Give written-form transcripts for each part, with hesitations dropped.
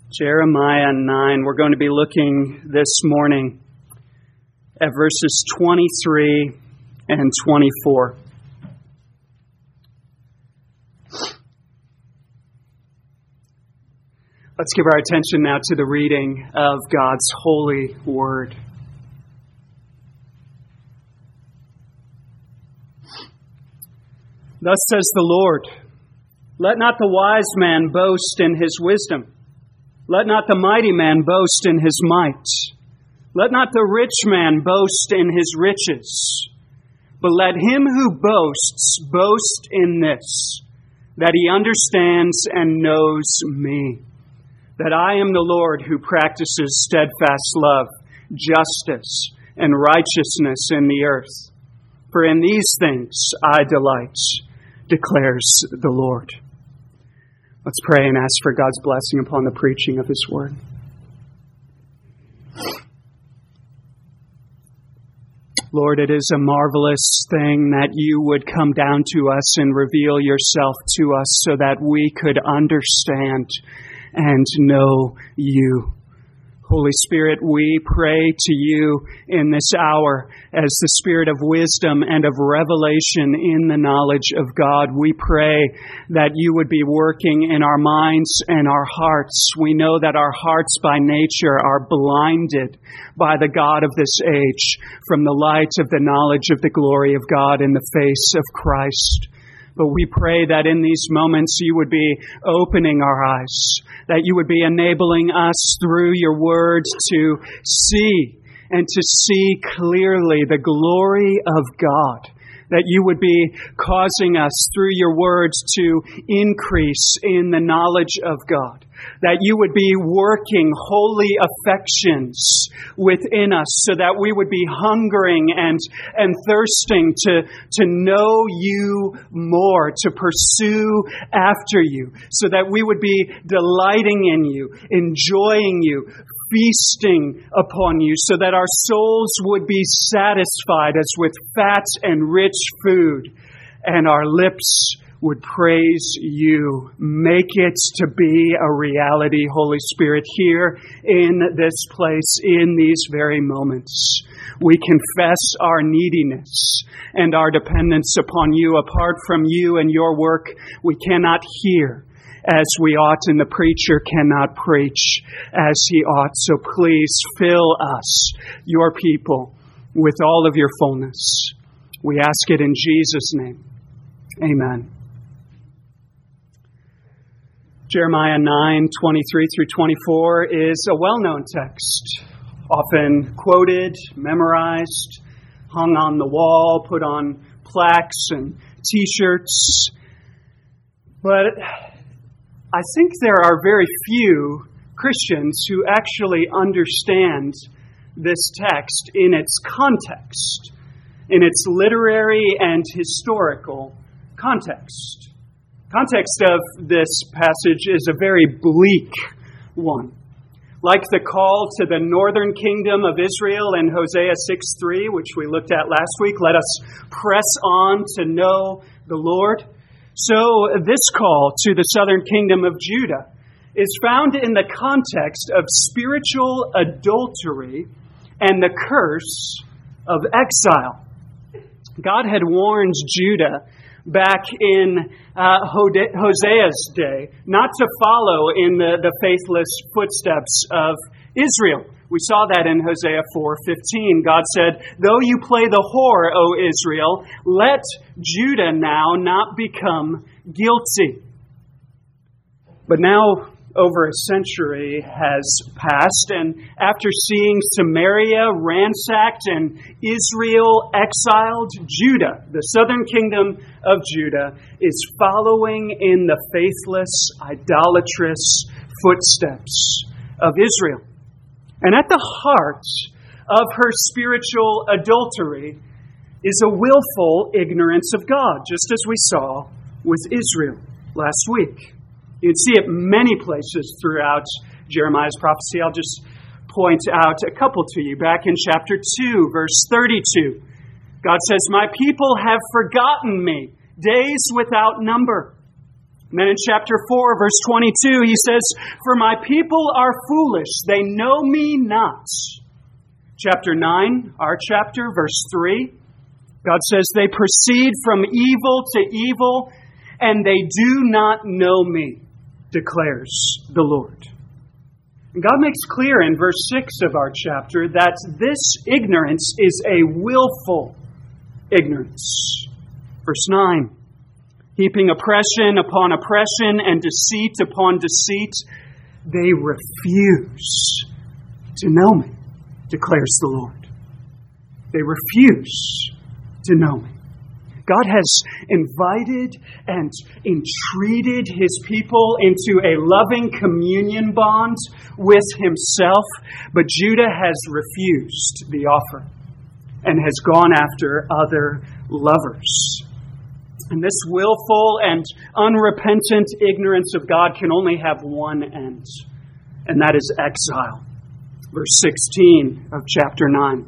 Jeremiah 9. We're going to be looking this morning at verses 23 and 24. Let's give our attention now to the reading of God's holy word. Thus says the Lord, let not the wise man boast in his wisdom. Let not the mighty man boast in his might. Let not the rich man boast in his riches. But let him who boasts boast in this, that he understands and knows me, that I am the Lord who practices steadfast love, justice, and righteousness in the earth. For in these things I delight, declares the Lord. Let's pray and ask for God's blessing upon the preaching of His word. Lord, it is a marvelous thing that you would come down to us and reveal yourself to us so that we could understand and know you. Holy Spirit, we pray to you in this hour as the Spirit of wisdom and of revelation in the knowledge of God. We pray that you would be working in our minds and our hearts. We know that our hearts by nature are blinded by the God of this age from the light of the knowledge of the glory of God in the face of Christ. But we pray that in these moments you would be opening our eyes, that you would be enabling us through your word to see and to see clearly the glory of God, that you would be causing us through your words to increase in the knowledge of God, that you would be working holy affections within us so that we would be hungering and thirsting to know you more, to pursue after you, so that we would be delighting in you, enjoying you, feasting upon you, so that our souls would be satisfied as with fat and rich food, and our lips would praise you. Make it to be a reality, Holy Spirit, here in this place, in these very moments. We confess our neediness and our dependence upon you. Apart from you and your work, we cannot hear as we ought, and the preacher cannot preach as he ought. So please fill us, your people, with all of your fullness. We ask it in Jesus' name. Amen. Jeremiah 9, 23 through 24 is a well-known text, often quoted, memorized, hung on the wall, put on plaques and T-shirts. But I think there are very few Christians who actually understand this text in its context, in its literary and historical context. Context of this passage is a very bleak one. Like the call to the northern kingdom of Israel in Hosea 6:3, which we looked at last week, let us press on to know the Lord. So this call to the southern kingdom of Judah is found in the context of spiritual adultery and the curse of exile. God had warned Judah back in Hosea's day not to follow in the faithless footsteps of Israel. We saw that in Hosea 4:15. God said, though you play the whore, O Israel, let Judah now not become guilty. But now over a century has passed, and after seeing Samaria ransacked and Israel exiled, Judah, the southern kingdom of Judah, is following in the faithless, idolatrous footsteps of Israel. And at the heart of her spiritual adultery is a willful ignorance of God, just as we saw with Israel last week. You can see it many places throughout Jeremiah's prophecy. I'll just point out a couple to you. Back in chapter 2, verse 32, God says, my people have forgotten me, days without number. And then in chapter 4, verse 22, he says, "For my people are foolish, they know me not." Chapter 9, our chapter, verse 3, God says, "They proceed from evil to evil, and they do not know me, declares the Lord." And God makes clear in verse 6 of our chapter that this ignorance is a willful ignorance. Verse 9, "Heaping oppression upon oppression and deceit upon deceit, they refuse to know me, declares the Lord." They refuse to know me. God has invited and entreated His people into a loving communion bond with Himself, but Judah has refused the offer and has gone after other lovers. And this willful and unrepentant ignorance of God can only have one end, and that is exile. Verse 16 of chapter 9.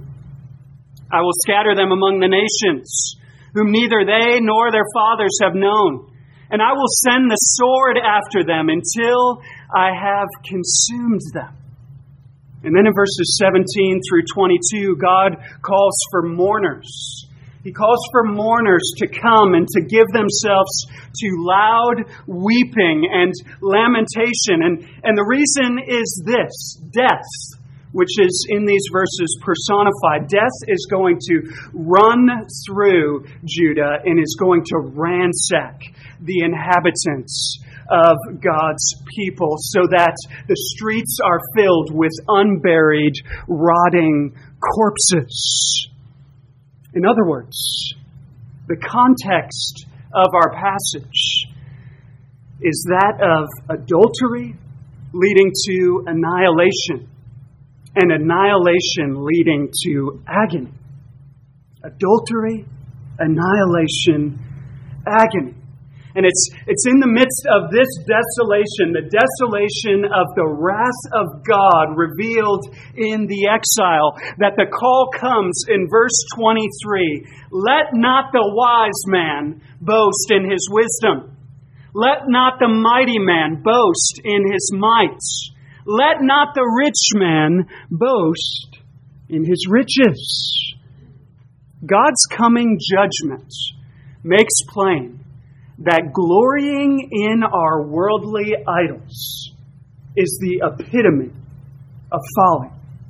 "I will scatter them among the nations, whom neither they nor their fathers have known. And I will send the sword after them until I have consumed them." And then in verses 17 through 22, God calls for mourners. He calls for mourners to come and to give themselves to loud weeping and lamentation. And the reason is this: death, which is in these verses personified. Death is going to run through Judah and is going to ransack the inhabitants of God's people so that the streets are filled with unburied, rotting corpses. In other words, the context of our passage is that of adultery leading to annihilation, and annihilation leading to agony. Adultery, annihilation, agony. And it's in the midst of this desolation, the desolation of the wrath of God revealed in the exile, that the call comes in verse 23. "Let not the wise man boast in his wisdom. Let not the mighty man boast in his might. Let not the rich man boast in his riches." God's coming judgment makes plain that glorying in our worldly idols is the epitome of folly.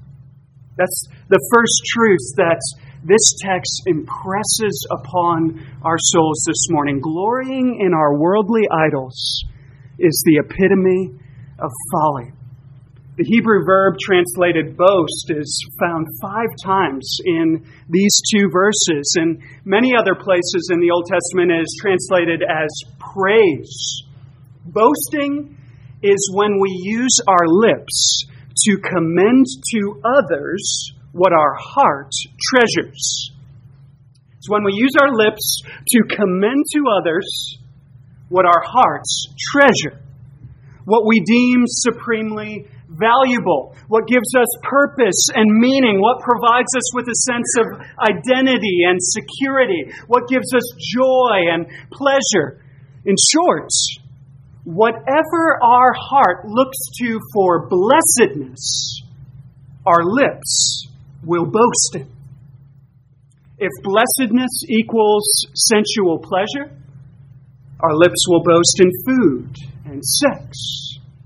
That's the first truth that this text impresses upon our souls this morning. Glorying in our worldly idols is the epitome of folly. The Hebrew verb translated boast is found 5 times in these 2 verses. And many other places in the Old Testament it is translated as praise. Boasting is when we use our lips to commend to others what our heart treasures. It's when we use our lips to commend to others what our hearts treasure, what we deem supremely valuable, what gives us purpose and meaning, what provides us with a sense of identity and security, what gives us joy and pleasure. In short, whatever our heart looks to for blessedness, our lips will boast in. If blessedness equals sensual pleasure, our lips will boast in food and sex.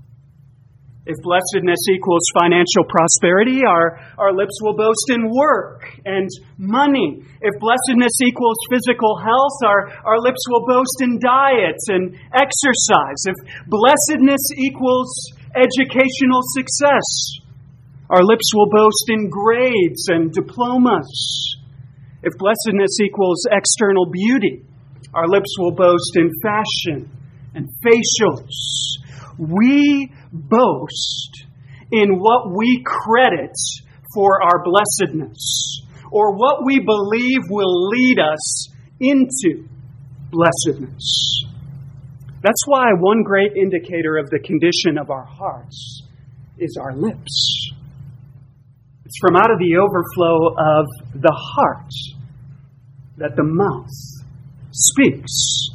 If blessedness equals financial prosperity, our lips will boast in work and money. If blessedness equals physical health, our lips will boast in diet and exercise. If blessedness equals educational success, our lips will boast in grades and diplomas. If blessedness equals external beauty, our lips will boast in fashion and facials. We boast in what we credit for our blessedness, or what we believe will lead us into blessedness. That's why one great indicator of the condition of our hearts is our lips. It's from out of the overflow of the heart that the mouth speaks.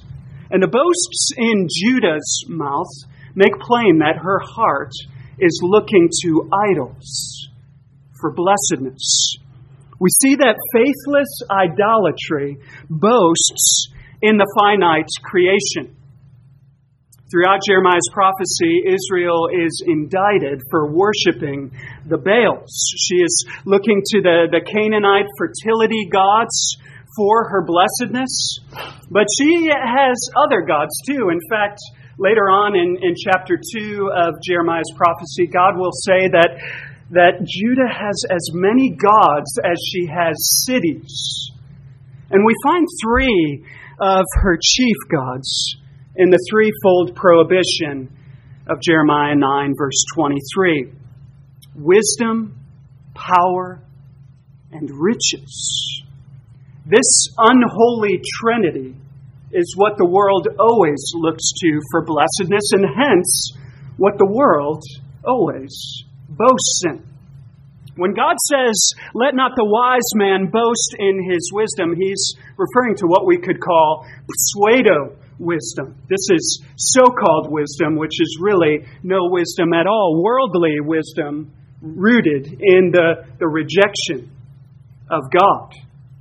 And the boasts in Judah's mouth make plain that her heart is looking to idols for blessedness. We see that faithless idolatry boasts in the finite creation. Throughout Jeremiah's prophecy, Israel is indicted for worshiping the Baals. She is looking to the Canaanite fertility gods for her blessedness, but she has other gods too. In fact, later on in chapter 2 of Jeremiah's prophecy, God will say that Judah has as many gods as she has cities. And we find 3 of her chief gods in the threefold prohibition of Jeremiah 9, verse 23. Wisdom, power, and riches. This unholy trinity is what the world always looks to for blessedness, and hence what the world always boasts in. When God says, "Let not the wise man boast in his wisdom," He's referring to what we could call pseudo-wisdom. This is so-called wisdom, which is really no wisdom at all. Worldly wisdom rooted in the rejection of God.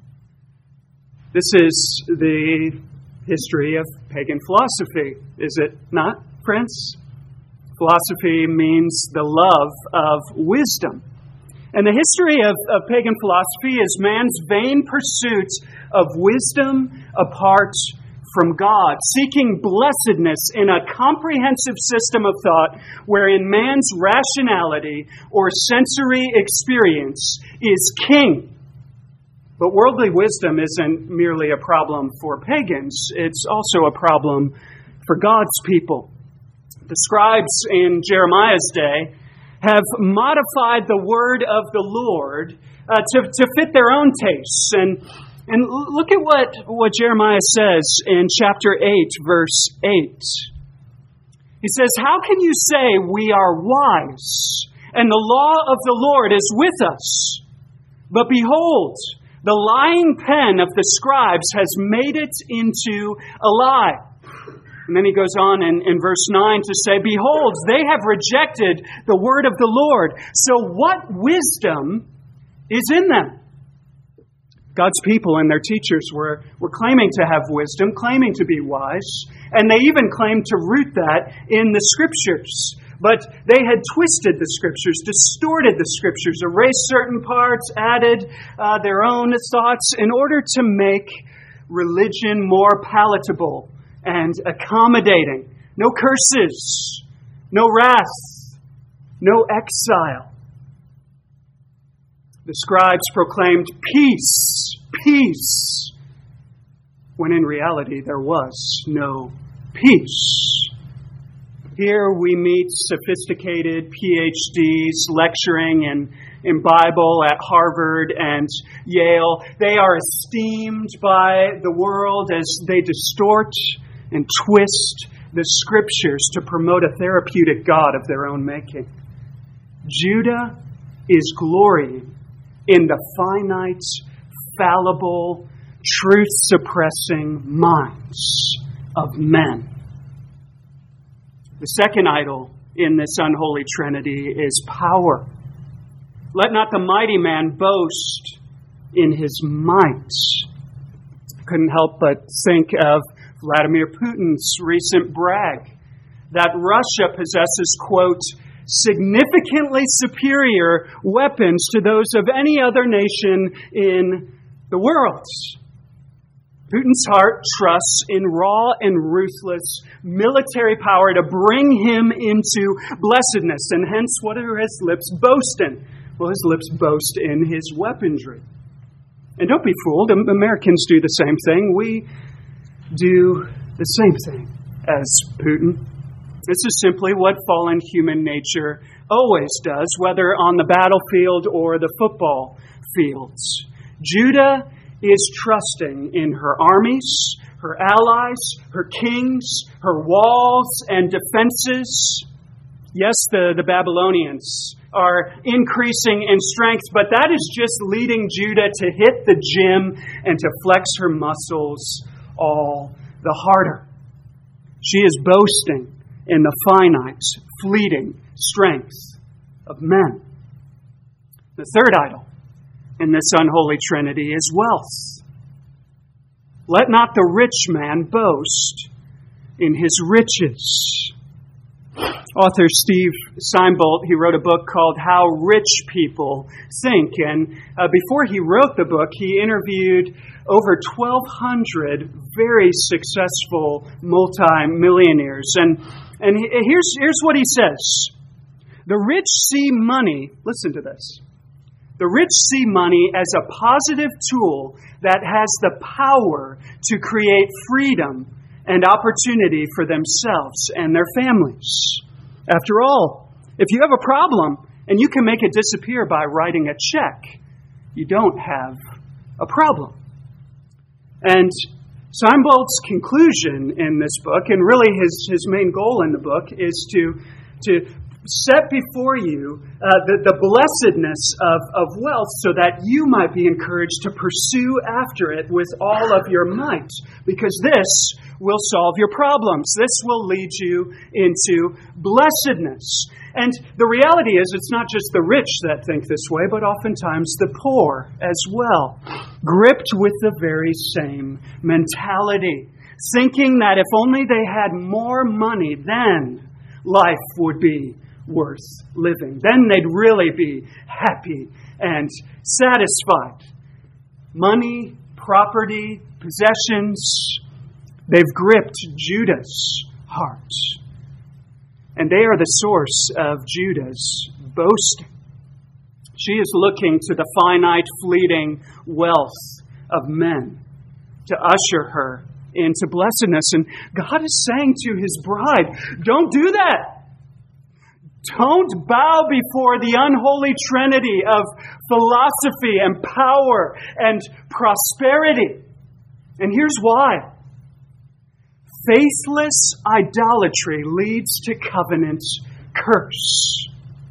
This is the history of pagan philosophy, is it not, friends? Philosophy means the love of wisdom. And the history of pagan philosophy is man's vain pursuit of wisdom apart from God, seeking blessedness in a comprehensive system of thought wherein man's rationality or sensory experience is king. But worldly wisdom isn't merely a problem for pagans, it's also a problem for God's people. The scribes in Jeremiah's day have modified the word of the Lord to fit their own tastes. And look at what Jeremiah says in chapter 8, verse 8. He says, "How can you say we are wise, and the law of the Lord is with us? But behold, the lying pen of the scribes has made it into a lie." And then he goes on in verse 9 to say, "Behold, they have rejected the word of the Lord. So what wisdom is in them?" God's people and their teachers were claiming to have wisdom, claiming to be wise, and they even claimed to root that in the Scriptures. But they had twisted the Scriptures, distorted the Scriptures, erased certain parts, added their own thoughts in order to make religion more palatable and accommodating. No curses, no wrath, no exile. The scribes proclaimed peace, peace, when in reality there was no peace. Here we meet sophisticated PhDs lecturing in Bible at Harvard and Yale. They are esteemed by the world as they distort and twist the Scriptures to promote a therapeutic God of their own making. Judah is glorying in the finite, fallible, truth-suppressing minds of men. The second idol in this unholy trinity is power. Let not the mighty man boast in his might. I couldn't help but think of Vladimir Putin's recent brag that Russia possesses, quote, significantly superior weapons to those of any other nation in the world. Putin's heart trusts in raw and ruthless military power to bring him into blessedness. And hence, what do his lips boast in? Well, his lips boast in his weaponry. And don't be fooled, Americans do the same thing. We do the same thing as Putin. This is simply what fallen human nature always does, whether on the battlefield or the football fields. Judah is trusting in her armies, her allies, her kings, her walls and defenses. Yes, the Babylonians are increasing in strength, but that is just leading Judah to hit the gym and to flex her muscles all the harder. She is boasting in the finite, fleeting strength of men. The third idol in this unholy trinity is wealth. Let not the rich man boast in his riches. Author Steve Seinbolt, he wrote a book called How Rich People Think. And before he wrote the book, he interviewed over 1,200 very successful multi-millionaires. And here's what he says. The rich see money, listen to this. The rich see money as a positive tool that has the power to create freedom and opportunity for themselves and their families. After all, if you have a problem and you can make it disappear by writing a check, you don't have a problem. And Seinbolt's conclusion in this book, and really his main goal in the book, is to set before you the blessedness of wealth so that you might be encouraged to pursue after it with all of your might, because this will solve your problems. This will lead you into blessedness. And the reality is, it's not just the rich that think this way, but oftentimes the poor as well, gripped with the very same mentality, thinking that if only they had more money, then life would be worth living. Then they'd really be happy and satisfied. Money, property, possessions, they've gripped Judah's heart. And they are the source of Judah's boasting. She is looking to the finite, fleeting wealth of men to usher her into blessedness. And God is saying to His bride, don't do that. Don't bow before the unholy trinity of philosophy and power and prosperity. And here's why. Faithless idolatry leads to covenant curse.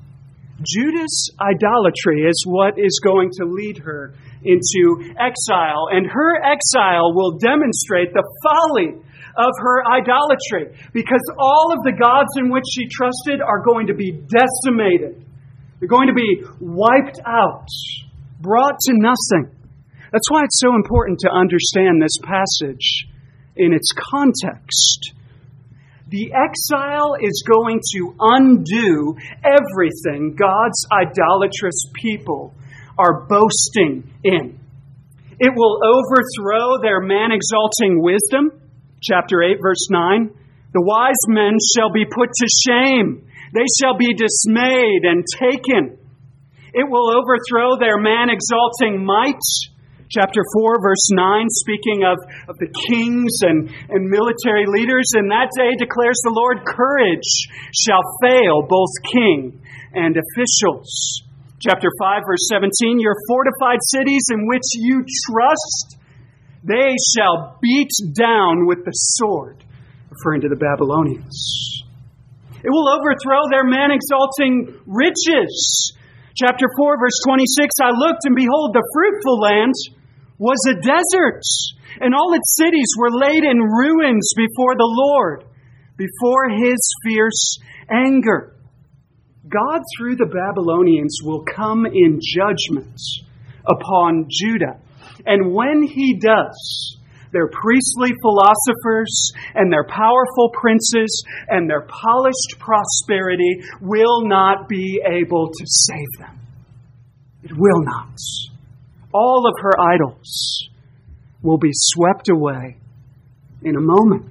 Judah's idolatry is what is going to lead her into exile, and her exile will demonstrate the folly of her idolatry, because all of the gods in which she trusted are going to be decimated. They're going to be wiped out, brought to nothing. That's why it's so important to understand this passage in its context. The exile is going to undo everything God's idolatrous people are boasting in. It will overthrow their man-exalting wisdom. Chapter 8, verse 9. The wise men shall be put to shame. They shall be dismayed and taken. It will overthrow their man-exalting might. Chapter 4, verse 9, speaking of the kings and military leaders. In that day, declares the Lord, courage shall fail both king and officials. Chapter 5, verse 17, your fortified cities in which you trust, they shall beat down with the sword, referring to the Babylonians. It will overthrow their man-exalting riches. Chapter 4, verse 26, I looked, and behold, the fruitful land was a desert, and all its cities were laid in ruins before the Lord, before His fierce anger. God, through the Babylonians, will come in judgment upon Judah. And when He does, their priestly philosophers and their powerful princes and their polished prosperity will not be able to save them. It will not. All of her idols will be swept away in a moment.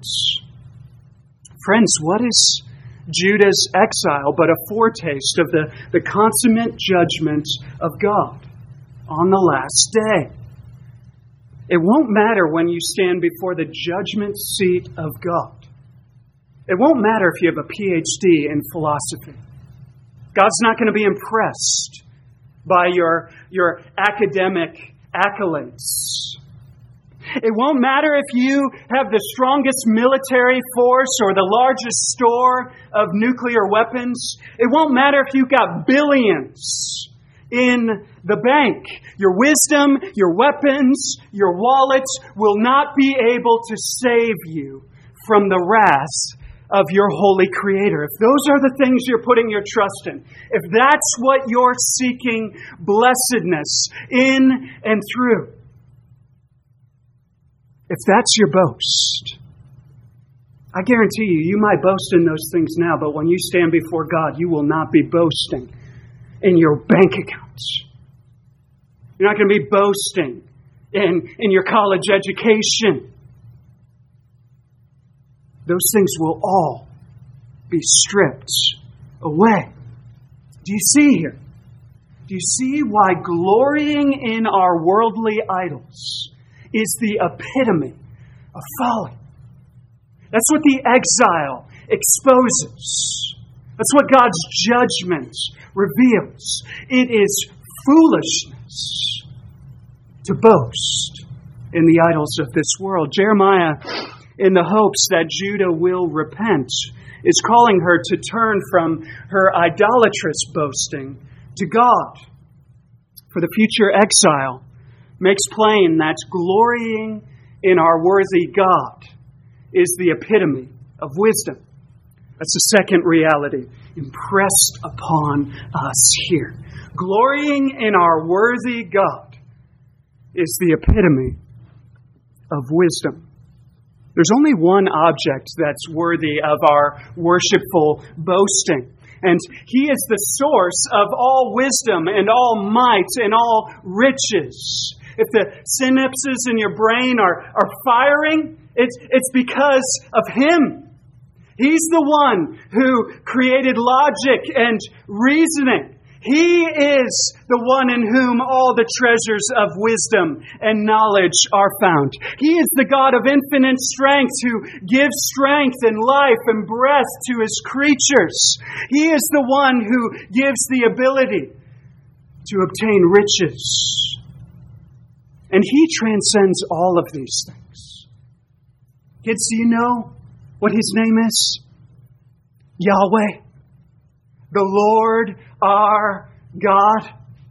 Friends, what is Judah's exile but a foretaste of the consummate judgment of God on the last day? It won't matter when you stand before the judgment seat of God. It won't matter if you have a PhD in philosophy. God's not going to be impressed by your academic accolades. It won't matter if you have the strongest military force or the largest store of nuclear weapons. It won't matter if you've got billions in the bank. Your wisdom, your weapons, your wallets will not be able to save you from the wrath of your holy Creator. If those are the things you're putting your trust in, if that's what you're seeking blessedness in and through, if that's your boast, I guarantee you might boast in those things now, but when you stand before God, you will not be boasting in your bank accounts. You're not going to be boasting in your college education. Those things will all be stripped away. Do you see here? Do you see why glorying in our worldly idols is the epitome of folly? That's what the exile exposes. That's what God's judgment reveals. It is foolishness to boast in the idols of this world. Jeremiah, in the hopes that Judah will repent, is calling her to turn from her idolatrous boasting to God. For the future exile makes plain that glorying in our worthy God is the epitome of wisdom. That's the second reality impressed upon us here. Glorying in our worthy God is the epitome of wisdom. There's only one object that's worthy of our worshipful boasting, and He is the source of all wisdom and all might and all riches. If the synapses in your brain are firing, it's because of Him. He's the one who created logic and reasoning. He is the one in whom all the treasures of wisdom and knowledge are found. He is the God of infinite strength who gives strength and life and breath to His creatures. He is the one who gives the ability to obtain riches. And He transcends all of these things. Kids, do you know what His name is? Yahweh. The Lord our God.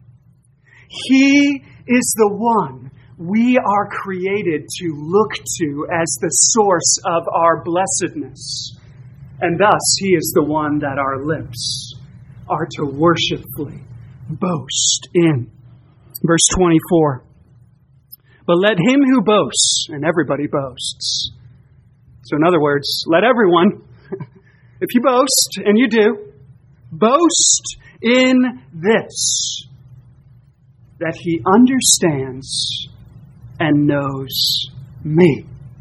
He is the one we are created to look to as the source of our blessedness. And thus, He is the one that our lips are to worshipfully boast in. Verse 24. But let him who boasts, and everybody boasts. So in other words, let everyone, if you boast, and you do, boast in this, that he understands and knows me.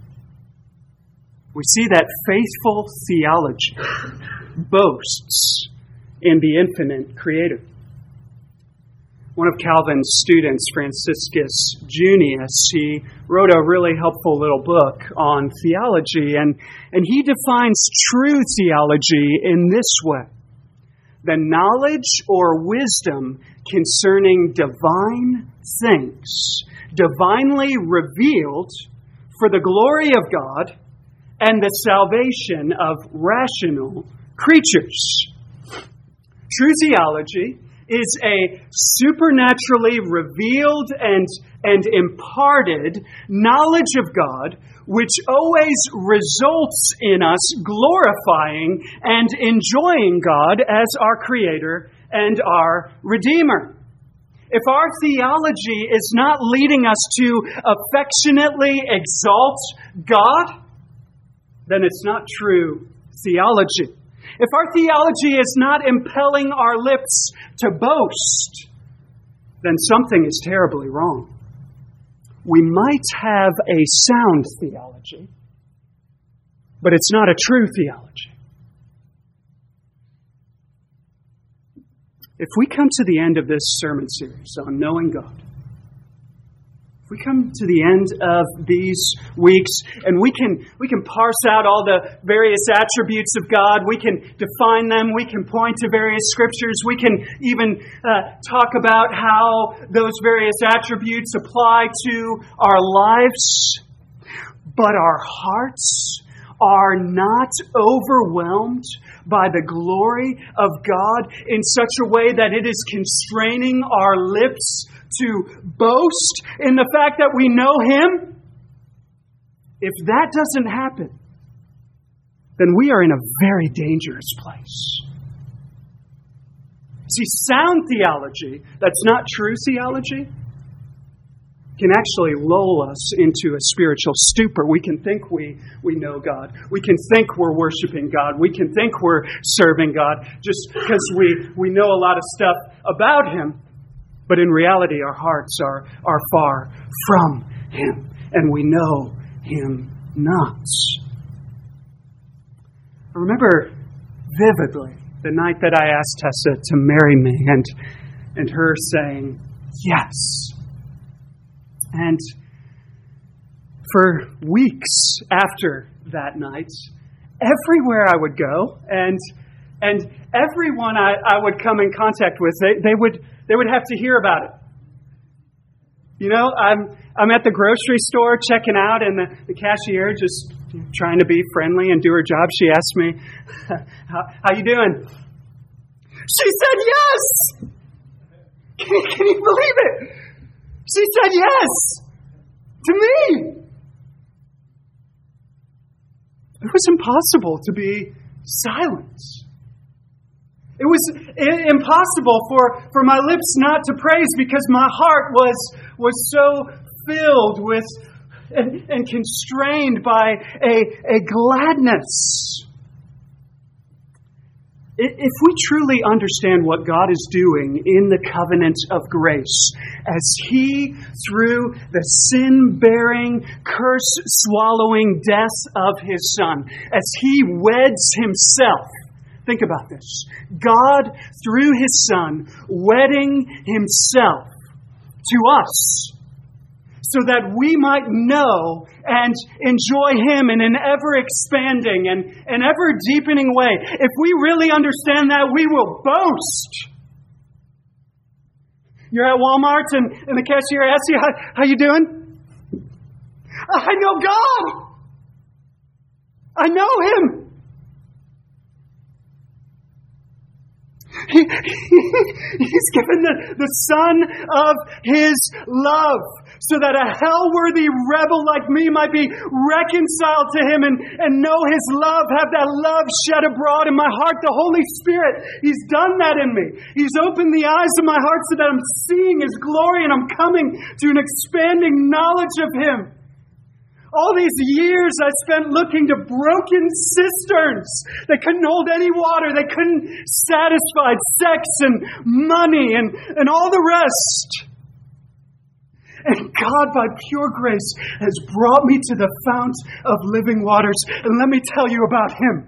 We see that faithful theology boasts in the infinite Creator. One of Calvin's students, Franciscus Junius, he wrote a really helpful little book on theology, and he defines true theology in this way: the knowledge or wisdom concerning divine things, divinely revealed for the glory of God and the salvation of rational creatures. True theology is a supernaturally revealed and imparted knowledge of God, which always results in us glorifying and enjoying God as our Creator and our Redeemer. If our theology is not leading us to affectionately exalt God, then it's not true theology. If our theology is not impelling our lips to boast, then something is terribly wrong. We might have a sound theology, but it's not a true theology. If we come to the end of this sermon series on knowing God, if we come to the end of these weeks and we can parse out all the various attributes of God, we can define them, we can point to various scriptures, we can even talk about how those various attributes apply to our lives, but our hearts are not overwhelmed by the glory of God in such a way that it is constraining our lips to boast in the fact that we know Him. If that doesn't happen, then we are in a very dangerous place. See, sound theology, that's not true theology, can actually lull us into a spiritual stupor. We can think we know God. We can think we're worshiping God. We can think we're serving God just because we know a lot of stuff about Him. But in reality, our hearts are far from Him, and we know Him not. I remember vividly the night that I asked Tessa to marry me, and her saying, yes. And for weeks after that night, everywhere I would go, and everyone I would come in contact with, they would have to hear about it. You know, I'm at the grocery store checking out, and the cashier just trying to be friendly and do her job. She asked me, how you doing? She said yes! Can you believe it? She said yes to me. It was impossible to be silent. It was impossible for my lips not to praise, because my heart was so filled with and constrained by a gladness. If we truly understand what God is doing in the covenant of grace, as He, through the sin-bearing, curse-swallowing death of His Son, as He weds Himself, think about this. God, through His Son, wedding Himself to us, so that we might know and enjoy Him in an ever-expanding and ever-deepening way. If we really understand that, we will boast. You're at Walmart and the cashier asks you, how you doing? I know God. I know Him. He's given the Son of His love, so that a hell-worthy rebel like me might be reconciled to Him and know His love, have that love shed abroad in my heart. The Holy Spirit, He's done that in me. He's opened the eyes of my heart so that I'm seeing His glory, and I'm coming to an expanding knowledge of Him. All these years I spent looking to broken cisterns that couldn't hold any water, they couldn't satisfy sex and money and all the rest. And God, by pure grace, has brought me to the fount of living waters. And let me tell you about Him.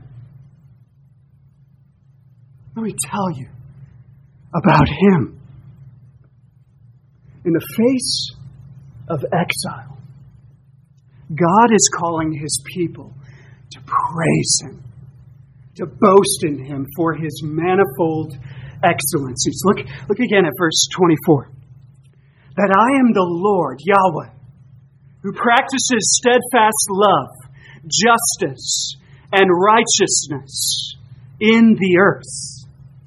Let me tell you about Him. In the face of exile, God is calling His people to praise Him, to boast in Him for His manifold excellencies. Look again at verse 24. That I am the Lord, Yahweh, who practices steadfast love, justice, and righteousness in the earth.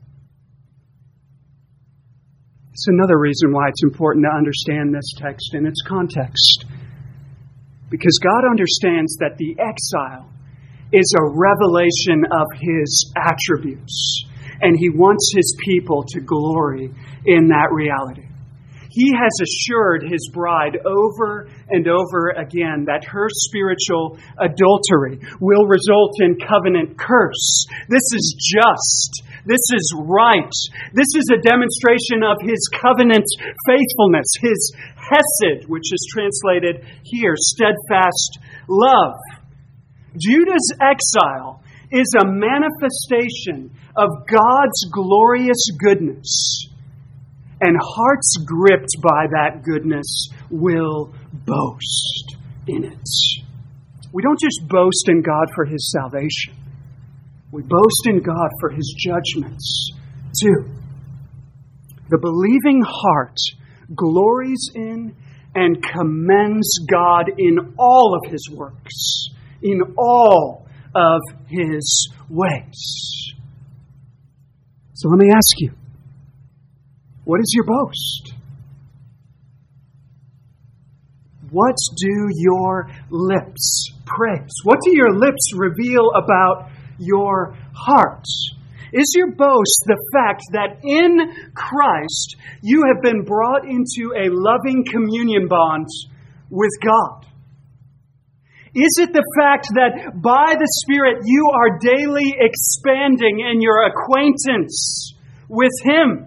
It's another reason why it's important to understand this text in its context. Because God understands that the exile is a revelation of His attributes, and He wants His people to glory in that reality. He has assured His bride over and over again that her spiritual adultery will result in covenant curse. This is just. This is right. This is a demonstration of His covenant faithfulness, His hesed, which is translated here, steadfast love. Judah's exile is a manifestation of God's glorious goodness. And hearts gripped by that goodness will boast in it. We don't just boast in God for His salvation. We boast in God for His judgments, too. The believing heart glories in and commends God in all of His works, in all of His ways. So let me ask you, what is your boast? What do your lips praise? What do your lips reveal about your heart? Is your boast the fact that in Christ you have been brought into a loving communion bond with God? Is it the fact that by the Spirit you are daily expanding in your acquaintance with Him?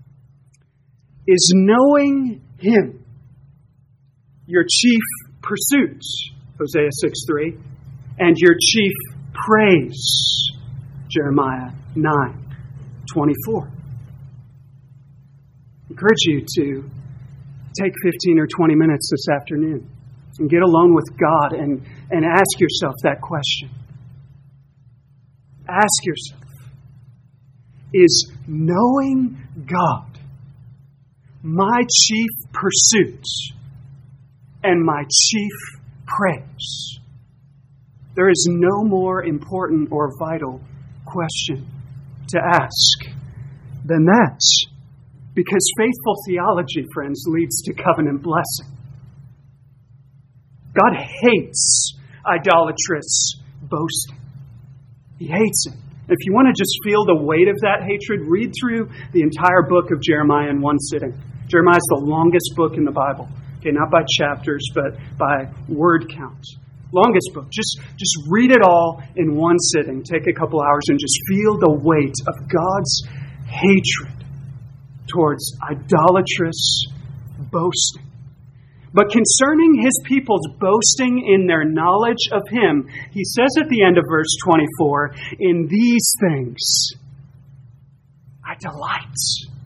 Is knowing Him your chief pursuit, Hosea 6:3, and your chief praise, Jeremiah 9:24? I encourage you to take 15 or 20 minutes this afternoon and get alone with God and ask yourself that question. Ask yourself, is knowing God my chief pursuit and my chief praise? There is no more important or vital question to ask than that. Because faithful theology, friends, leads to covenant blessing. God hates idolatrous boasting. He hates it. If you want to just feel the weight of that hatred, read through the entire book of Jeremiah in one sitting. Jeremiah is the longest book in the Bible. Okay, not by chapters, but by word count. Longest book. Just read it all in one sitting. Take a couple hours and just feel the weight of God's hatred towards idolatrous boasting. But concerning His people's boasting in their knowledge of Him, He says at the end of verse 24, in these things I delight.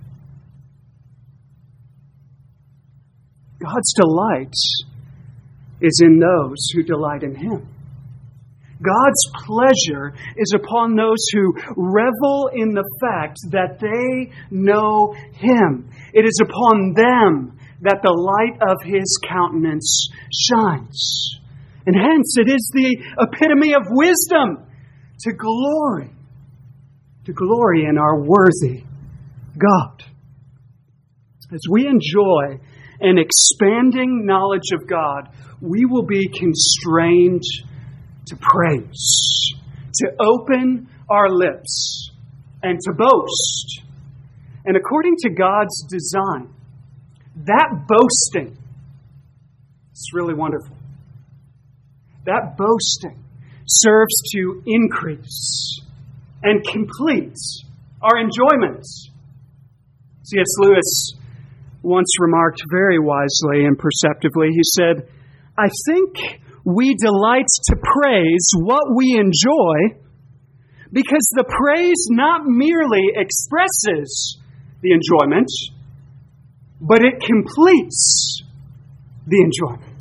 God's delight is in those who delight in Him. God's pleasure is upon those who revel in the fact that they know Him. It is upon them that the light of His countenance shines. And hence it is the epitome of wisdom to glory in our worthy God. As we enjoy an expanding knowledge of God, we will be constrained to praise, to open our lips, and to boast. And according to God's design, that boasting is really wonderful. That boasting serves to increase and complete our enjoyments. C.S. Lewis once remarked very wisely and perceptively, he said, I think we delight to praise what we enjoy because the praise not merely expresses the enjoyment, but it completes the enjoyment.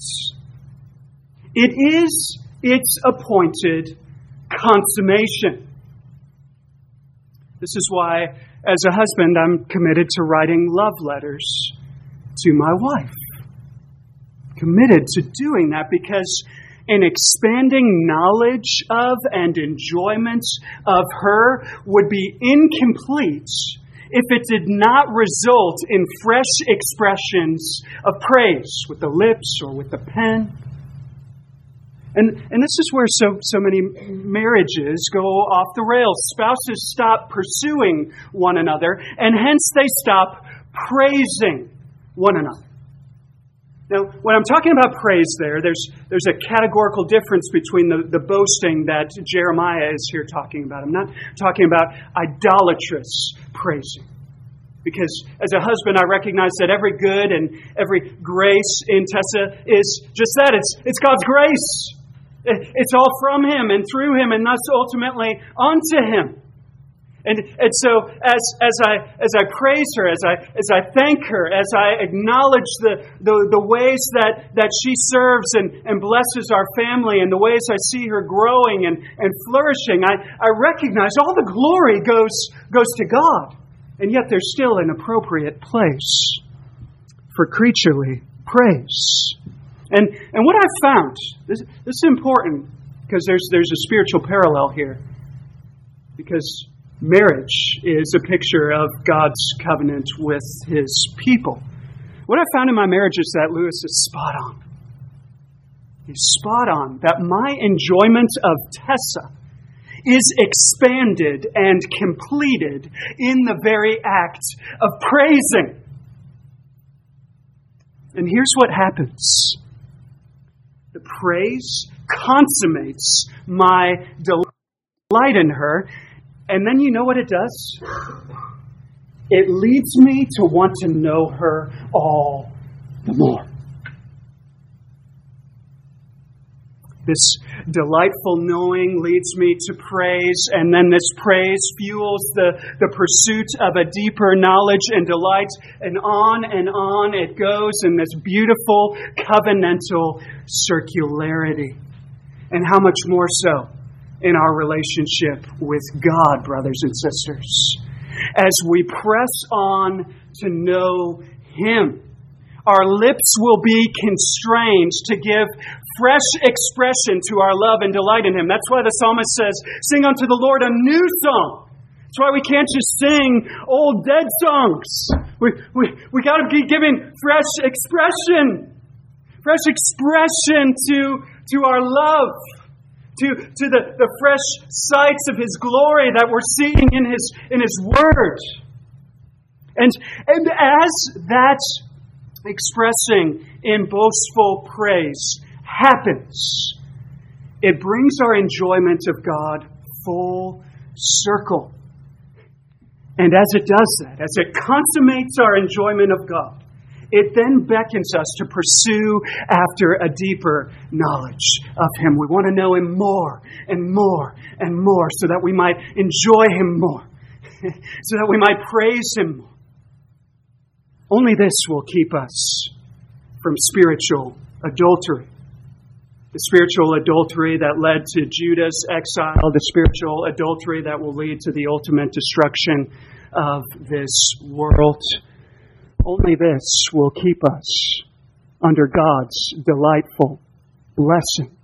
It is its appointed consummation. This is why, as a husband, I'm committed to writing love letters to my wife. Committed to doing that because an expanding knowledge of and enjoyment of her would be incomplete if it did not result in fresh expressions of praise with the lips or with the pen. And this is where so many marriages go off the rails. Spouses stop pursuing one another, and hence they stop praising one another. Now, when I'm talking about praise there's a categorical difference between the boasting that Jeremiah is here talking about. I'm not talking about idolatrous praising. Because as a husband, I recognize that every good and every grace in Tessa is just that. It's God's grace. It's all from Him and through Him and thus ultimately unto Him. And so as I praise her, as I thank her, as I acknowledge the ways that she serves and blesses our family and the ways I see her growing and flourishing, I recognize all the glory goes to God. And yet there's still an appropriate place for creaturely praise. And what I've found, this is important because there's a spiritual parallel here. Because marriage is a picture of God's covenant with His people. What I found in my marriage is that Lewis is spot on. He's spot on that my enjoyment of Tessa is expanded and completed in the very act of praising. And here's what happens. The praise consummates my delight in her. And then you know what it does? It leads me to want to know her all the more. This delightful knowing leads me to praise, and then this praise fuels the pursuit of a deeper knowledge and delight, and on it goes in this beautiful covenantal circularity. And how much more so in our relationship with God, brothers and sisters. As we press on to know Him, our lips will be constrained to give fresh expression to our love and delight in Him. That's why the psalmist says, sing unto the Lord a new song. That's why we can't just sing old dead songs. We got to be giving fresh expression to our love, to the fresh sights of His glory that we're seeing in His Word. And as that expressing in boastful praise happens, it brings our enjoyment of God full circle. And as it does that, as it consummates our enjoyment of God, it then beckons us to pursue after a deeper knowledge of Him. We want to know Him more and more and more so that we might enjoy Him more, so that we might praise Him more. Only this will keep us from spiritual adultery. The spiritual adultery that led to Judah's exile, the spiritual adultery that will lead to the ultimate destruction of this world. Only this will keep us under God's delightful blessing.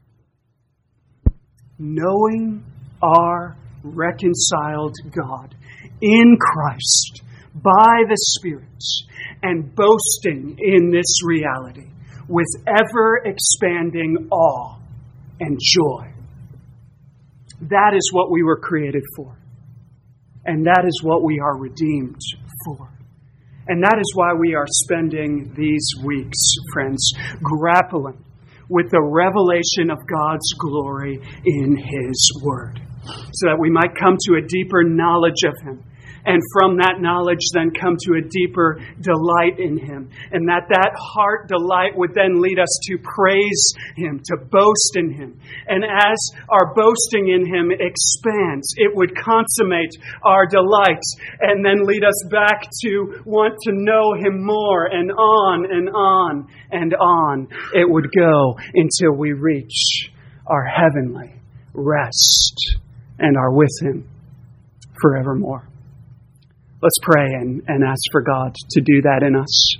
Knowing our reconciled God in Christ by the Spirit, and boasting in this reality with ever-expanding awe and joy. That is what we were created for. And that is what we are redeemed for. And that is why we are spending these weeks, friends, grappling with the revelation of God's glory in His Word, so that we might come to a deeper knowledge of Him. And from that knowledge then come to a deeper delight in Him. And that heart delight would then lead us to praise Him, to boast in Him. And as our boasting in Him expands, it would consummate our delight and then lead us back to want to know Him more, and on and on and on it would go until we reach our heavenly rest and are with Him forevermore. Let's pray and ask for God to do that in us.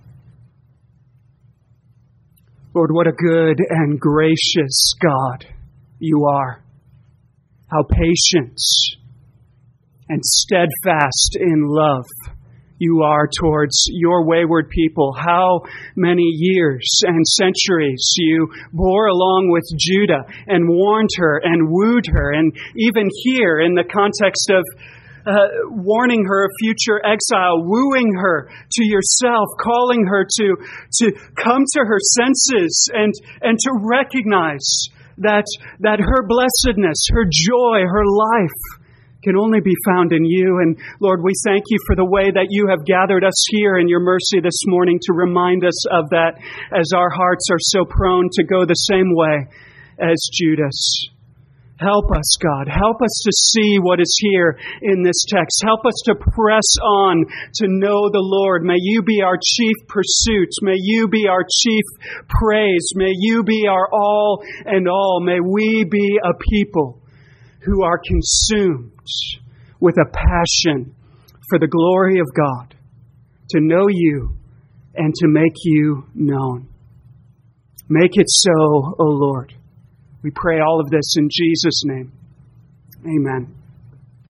Lord, what a good and gracious God You are. How patient and steadfast in love You are towards Your wayward people. How many years and centuries You bore along with Judah and warned her and wooed her. And even here in the context of warning her of future exile, wooing her to Yourself, calling her to come to her senses and to recognize that her blessedness, her joy, her life can only be found in You. And Lord, we thank You for the way that You have gathered us here in Your mercy this morning to remind us of that, as our hearts are so prone to go the same way as Judas. Help us, God. Help us to see what is here in this text. Help us to press on to know the Lord. May You be our chief pursuit. May You be our chief praise. May You be our all and all. May we be a people who are consumed with a passion for the glory of God, to know You and to make You known. Make it so, O Lord. We pray all of this in Jesus' name. Amen.